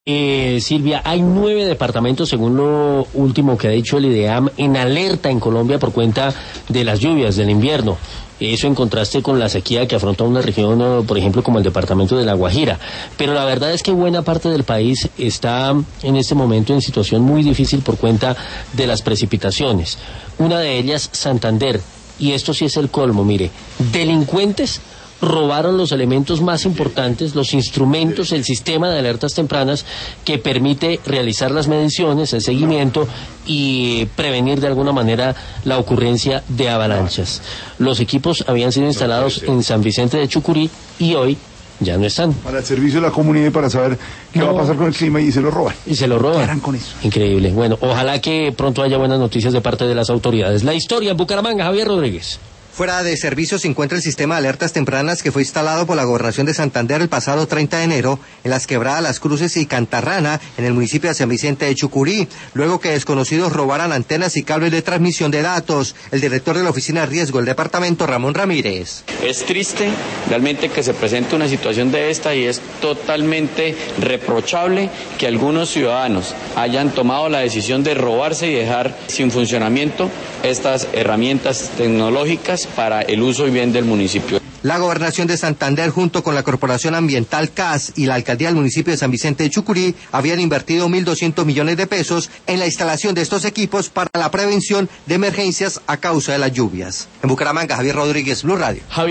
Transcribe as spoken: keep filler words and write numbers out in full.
Eh, Silvia, hay nueve departamentos, según lo último que ha dicho el IDEAM, en alerta en Colombia por cuenta de las lluvias del invierno. Eso en contraste con la sequía que afronta una región, por ejemplo, como el departamento de La Guajira. Pero la verdad es que buena parte del país está en este momento en situación muy difícil por cuenta de las precipitaciones. Una de ellas, Santander. Y esto sí es el colmo, mire. Delincuentes robaron los elementos más importantes, los instrumentos, el sistema de alertas tempranas que permite realizar las mediciones, el seguimiento y prevenir de alguna manera la ocurrencia de avalanchas. Los equipos habían sido instalados en San Vicente de Chucurí y hoy ya no están. Para el servicio de la comunidad y para saber qué no. va a pasar con el clima, y se lo roban. Y se lo roban. ¿Qué harán con eso? Increíble. Bueno, ojalá que pronto haya buenas noticias de parte de las autoridades. La historia en Bucaramanga, Javier Rodríguez. Fuera de servicio se encuentra el sistema de alertas tempranas que fue instalado por la Gobernación de Santander el pasado treinta de enero en las quebradas Las Cruces y Cantarrana, en el municipio de San Vicente de Chucurí, luego que desconocidos robaran antenas y cables de transmisión de datos. El director de la Oficina de Riesgo del departamento, Ramón Ramírez. Es triste realmente que se presente una situación de esta y es totalmente reprochable que algunos ciudadanos hayan tomado la decisión de robarse y dejar sin funcionamiento estas herramientas tecnológicas para el uso y bien del municipio. La Gobernación de Santander, junto con la Corporación Ambiental C A S y la Alcaldía del municipio de San Vicente de Chucurí, habían invertido mil doscientos millones de pesos en la instalación de estos equipos para la prevención de emergencias a causa de las lluvias. En Bucaramanga, Javier Rodríguez, Blue Radio. Javier